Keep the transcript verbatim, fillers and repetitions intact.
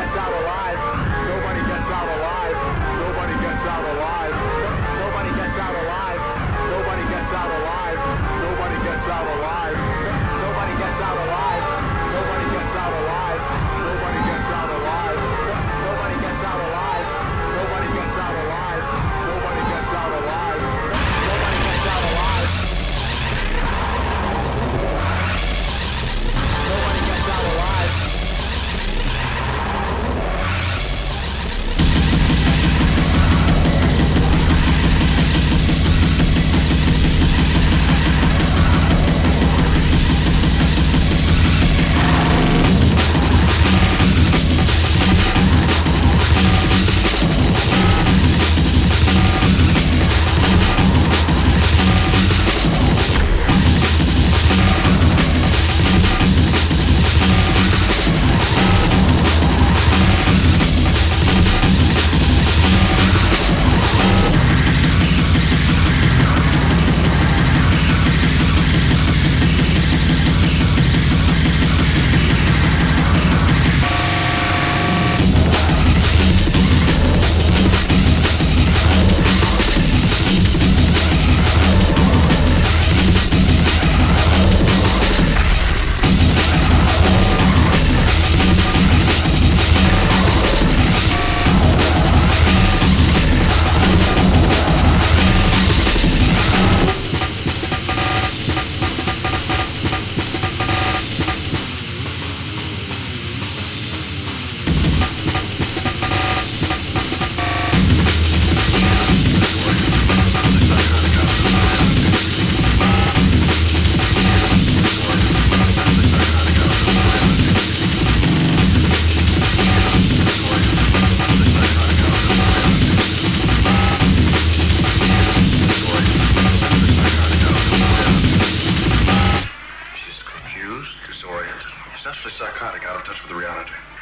gets out alive. Nobody gets out alive. Nobody gets out alive. Nobody gets out alive. Nobody gets out alive. Nobody gets out alive. Nobody gets out alive. Nobody gets out alive. Nobody gets out alive. Nobody gets out alive. Nobody gets out alive. Nobody gets out alive. Nobody gets out alive. Nobody gets out alive. Disoriented, essentially psychotic, out of touch with reality.